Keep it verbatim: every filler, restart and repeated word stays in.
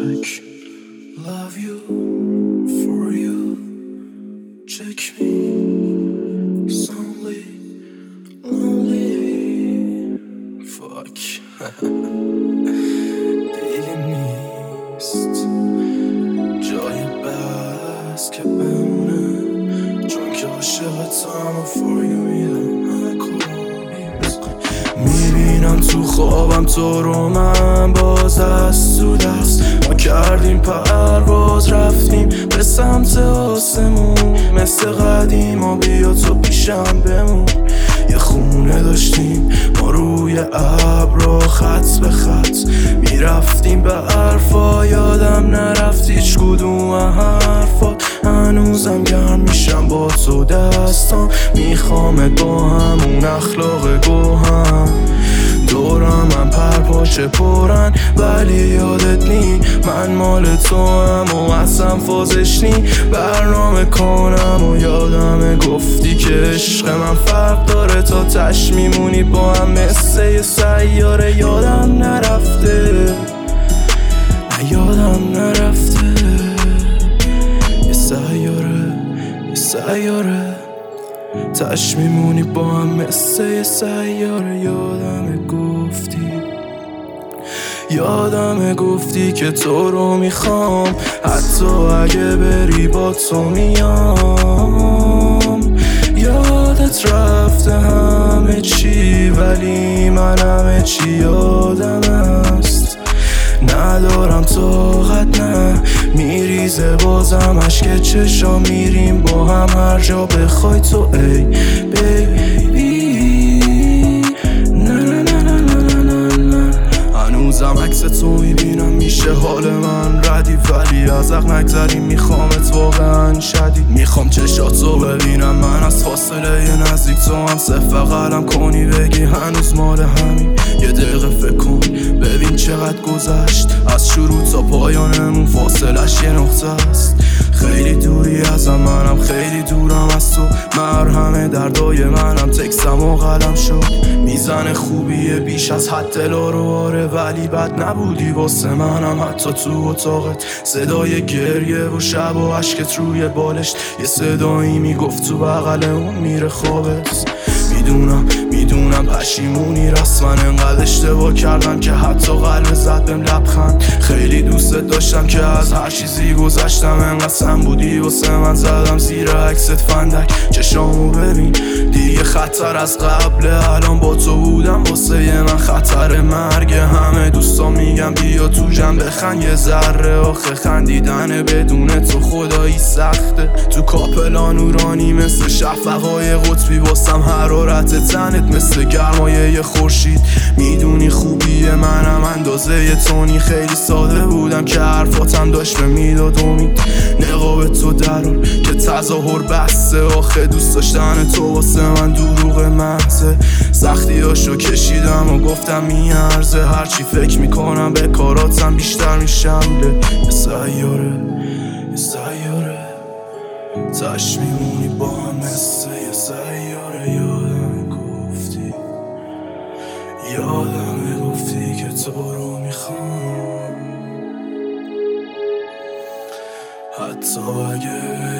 like love you for you. Check me lonely lonely fuck دیگه نیست جای بس که بمونه، چون که عاشقتم و for you میدم همه کارامید. میبینم تو خوابم تو رو، من باز دست تو دست ما کردیم پرواز، رفتیم به سمت آسمون مثل قدیم و بیا تو پیشم بمون. یه خونه داشتیم ما روی ابرا، خط به خط میرفتیم به حرفا، یادم نرفت هیچ کدوم حرفا. هنوزم گرم میشم با تو دستام، میخوامت با همون اخلاق گوهم. دورم من پرپاشه پرن ولی یادت نی من مال تو هم و اصلا فازش نی. برنامه کنم و یادم گفتی که عشق من فرق داره، تا تش میمونی با هم مثل یه سیاره. یادم نرفته نه یادم نرفته، یه سیاره یه سیاره تش میمونی با هم مثل یه سیاره. یادم گفتی یادم گفتی که تو رو میخوام، حتی اگه بری با تو میام. یادت رفته همه چی ولی من همه چی یادم است. ندارم طاقت نه میریزه بازم عشق چشا، میریم با هم هر جا بخوای تو ای بیبی. نه نه نه نه نه نه نه هنوزم عکس تو میبینم میشه حال من ردی، ولی از عقل نگذریم میخوامت واقعا شدید. میخوام چشاتو ببینم من از فاصله ی نزدیک، تو هم صفر قلم کنی بگی هنوز مال همین. یه دقیقه فکر کن ببین چقدر گذشت از شروع تا پایانمون، فاصلش یه نقطه است. خیلی دوری ازم منم خیلی دورم از تو، مرهم دردای منم تکسم و قلم شد. میزن خوبیه بیش از حد دلا رو آره، ولی بد نبودی واسه منم حتی تو اتاقت. صدای گریه و شب و عشقت روی بالشت، یه صدایی میگفت تو بغل اون میره خوابت. میدونم میدونم پشیمونی رسما انقدر اشتباه کردم که حتی قلب زد بهم لبخند. خیلی دوستت داشتم که از هر چیزی گذشتم، انقدر سم بودی واسه من زدم زیر عکست فندک. چشامو ببین دیگه خطر از قبل، الان با تو بودم واسه من خطر مرگ. همه دوستا میگم بیا تو جمع بخند یه ذره، آخه خندیدن بدون تو خدایی سخته. تو کاپلا نورانی مثل شفقای قطبی، واسم حرارت تنت مثل گرمای یه خورشید. میدونی خوبی منم اندازه یه تونی، خیلی ساده بودم که حرفاتم داشت به میداد امید. نقاب تو درار که تظاهر بسته، آخه دوست داشتن تو واسه من دروغ محضه. سختیاشو کشیدم و گفتم میارزه، هرچی فکر میکنم به کاراتم بیشتر میشمله. یه سیاره یه سیاره تش میمونی با هم مثل یه سیاره. یادم گفتی یادم گفتی که تو رو میخوام، حتی اگه